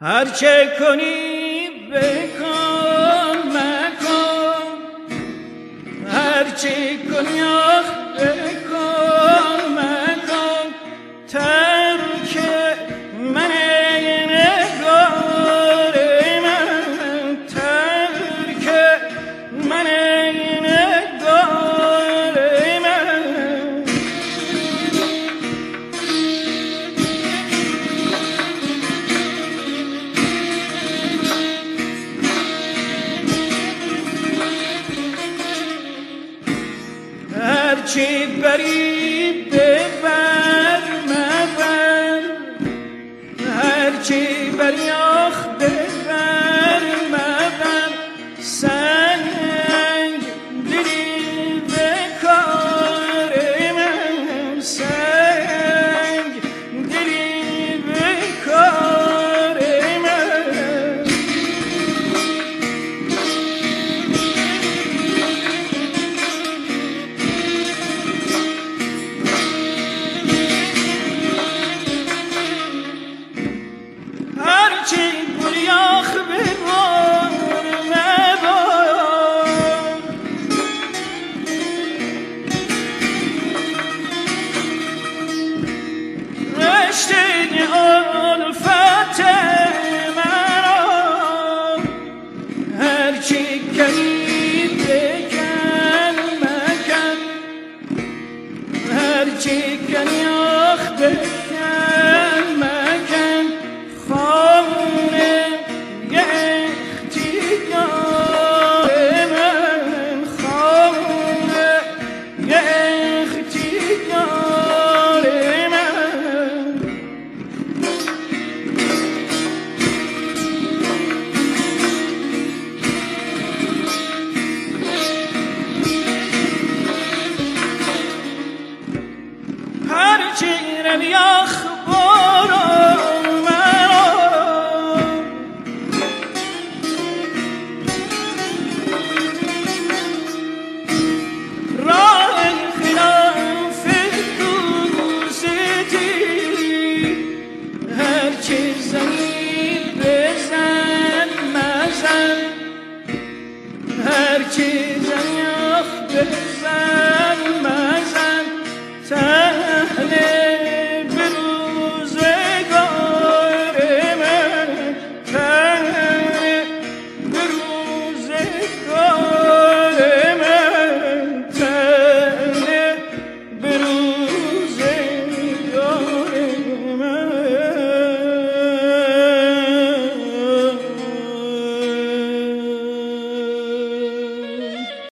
هرچه کنی بکن مکن، هرچه کنی آخ بکن مکن، ترک من نگار من، ترک من نگار من. هرچی بری ببر مبر، هرچی بری آخ ببر مبر، سنگ دلی به کار من، سنگ دلی به کار من. هرچی بری آخ